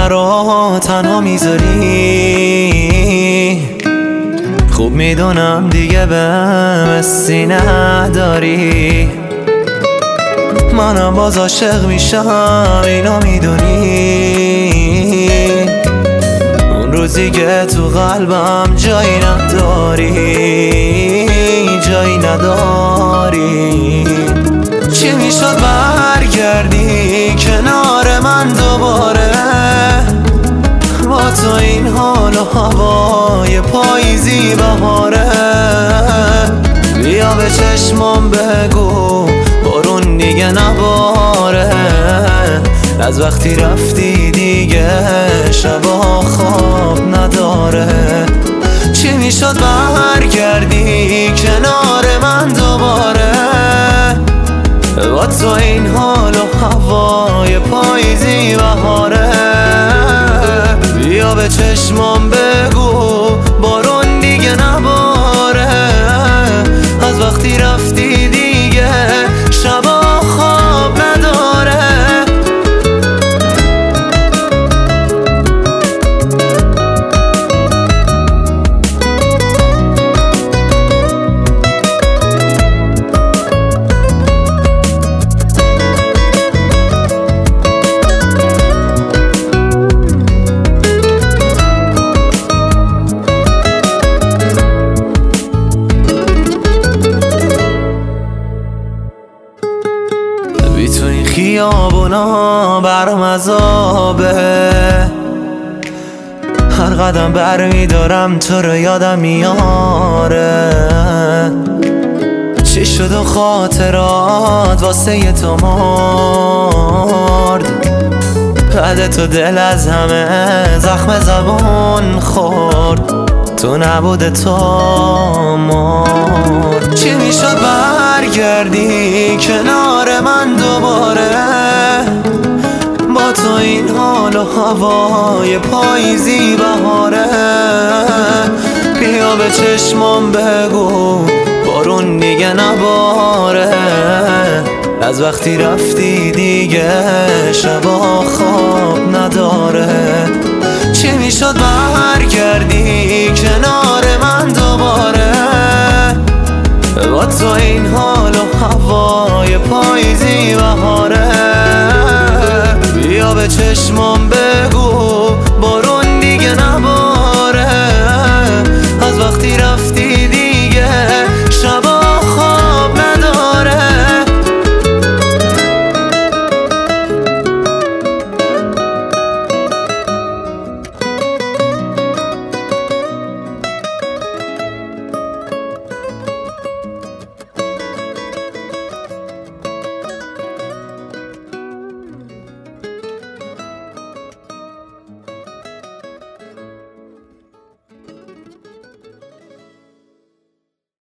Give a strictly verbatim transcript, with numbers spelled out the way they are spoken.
نرو تنها میذاری. خوب میدونم دیگه بهم حسی نداری، منم باز عاشق میشم اینو میدونی. اون روزی که تو قلبم جایی نداری، جایی نداری. چی میشد برگردی کنار من دوباره، با تو این حال و هوای پاییزی بهاره. بیا به چشمام بگو بارون دیگه نباره، از وقتی رفتی دیگه شبا خواب نداره. چی میشد برگردی کنار من دوباره، با تو این حال و هوای پاییزی بهاره. بیا به چشمام بگو بارون دیگه نباره، از وقتی رفتی دیگه شبا خواب نداره. بی تو این خیابونا برم عذابه، هر قدم بر میدارم تو رو یادم میاره. چی شد و خاطرات واسه تو مرد، بعد تو دل از همه زخم زبون خورد. تو نبوده تو مرد. چی میشد برگردی کنار من دوباره، با تو این حال و هوای پاییزی بهاره. بیا به چشمام بگو بارون دیگه نباره، از وقتی رفتی دیگه شبا خواب نداره. چی میشد برگردی کنار من دوباره، با تو این حال و هوای پاییزی بهاره. بیا به چشمام